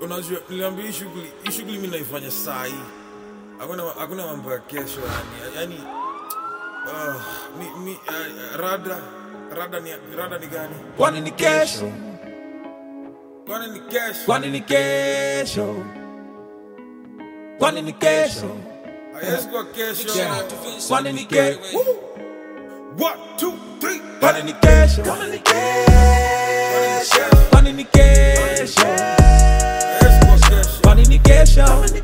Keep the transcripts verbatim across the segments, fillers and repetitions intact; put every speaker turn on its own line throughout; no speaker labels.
unajua niliambia shughuli, shughuli mimi naifanya saa hii. Hakuna hakuna mambo ya kesho yani. Yaani uh, mi, mi uh, rada rada ni rada ni gani?
Kwani ni kesho?
Kwani ni kesho?
Kwani ni kesho? Kwani ni kesho?
Yes, kwa kesho.
Kwani ni kesho?
One, two, three.
Kwani ni kesho? Kwani ni kesho? Kwani ni kesho?
Yes, kwa kesho.
Kwani ni kesho?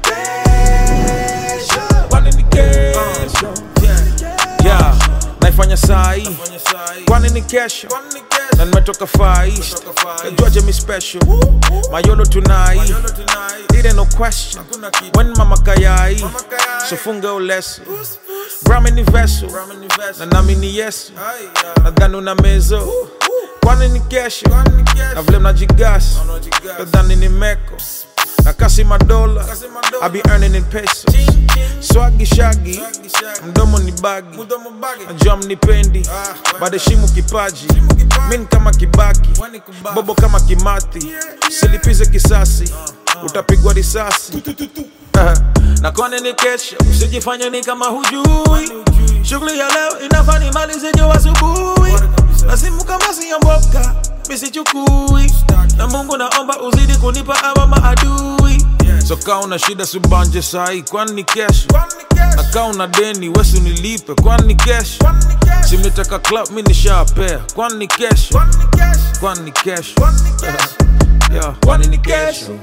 Kwani ni kesho? Yeah, naifanya saa hii. Kwani ni kesho? Na nimetoka Far East. Georgia me special. Mayolo tonight. It ain't no question. When mama kayai. So funga uleso. Brahmi ni vessel. Na nami ni yesu. Nadhani una mezo. Kwani ni kesho? Na vile mnajigasi. Nadhani ni meko. Na kasi madola. I be earning in pesos. Swagi shagi. Mdomo ni bagi. Najua mnipendi. Badeshimu kipaji. Min kama Kibaki. Bobo kama Kimathi. Silipize kisasi. Utapigwa risasi. Na kwani ni kesho? Usijifanye ni kama hujui. Shughuli ya leo inafaa nimalize jo asubuhi. Na simu kama siyomboka misichukui. Na Mungu naomba uzidi kunipa ama maadui. So kaa una shida subanje sahi. Kwani ni kesho? Na kaa una deni wesu nilipe. Kwani ni kesho? Simnitaka club mi nishapea. Kwani ni kesho? Kwani ni kesho? Yeah. Kwani ni kesho?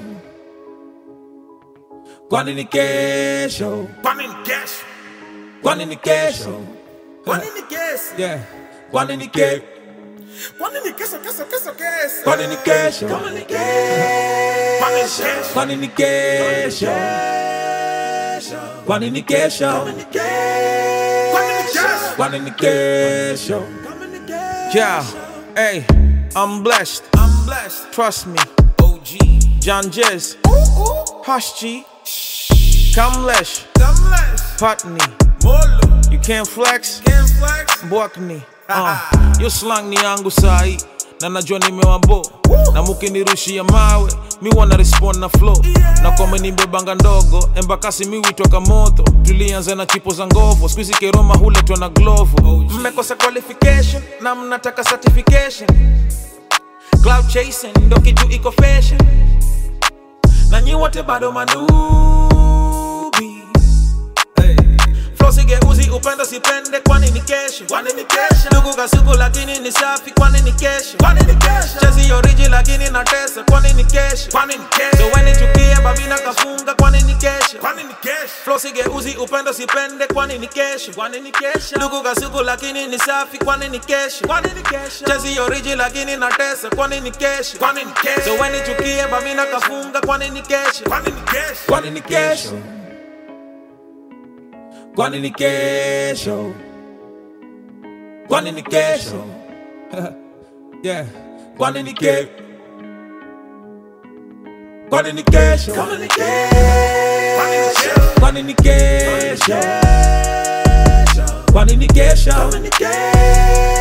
Kwani ni kesho?
Kwani ni kesho?
Kwani ni kesho?
Kwani ni kesho?
Yeah. Kwani ni kesho?
Kwani ni kesho, kesho, kesho, kesho?
Kwani ni kesho?
Kwani ni kesho?
Kwani ni kesho? Kwani ni kesho?
Kwani ni kesho?
Kwani ni kesho? Yeah, hey, I'm blessed.
I'm blessed.
Trust me.
O G.
John Jez. Hush G. Kamlesh.
Kamlesh.
Patni.
Molo.
You can't flex.
Can't flex.
Mbwakni. Uh, yo slang ni yangu sahi. Na najua nimewabo. Na mukinirushia mawe mi wana respond na flow. Na kwa menibebanga ndogo embakasi mi witoka moto. Tulianza na chipo za ngovo. Squeezy keroma huletwa na glovo. Mmekosa qualification na mnataka certification. Cloud chasing ndo kitu iko fashion. Na nyi wote bado manubi. Flow sigeuzi upenda sipende. Kwani ni kesho?
Kwani ni kesho?
Ndugu kasuku lakini ni safi. Kwani ni kesho?
Kwani ni kesho?
Chezi origi lakini na tesa. Kwani ni kesho?
Kwani ni kesho?
So weni chukie babina kafunga. Kwani ni kesho?
Kwani ni kesho?
Flow sigeuzi upenda sipende. Kwani ni kesho?
Kwani ni kesho?
Ndugu kasuku lakini ni safi. Kwani ni kesho?
Kwani ni kesho?
Chezi origi lakini na tesa. Kwani ni kesho?
Kwani ni kesho?
So weni chukie babina kafunga. Kwani ni kesho?
Kwani ni kesho?
Kwani ni kesho? Kwani ni kesho? Kwani ni kesho? Yeah. Kwani ni kesho? Kwani ni kesho?
Kwani ni kesho?
Kwani ni kesho? Kwani ni kesho?
Kwani ni kesho?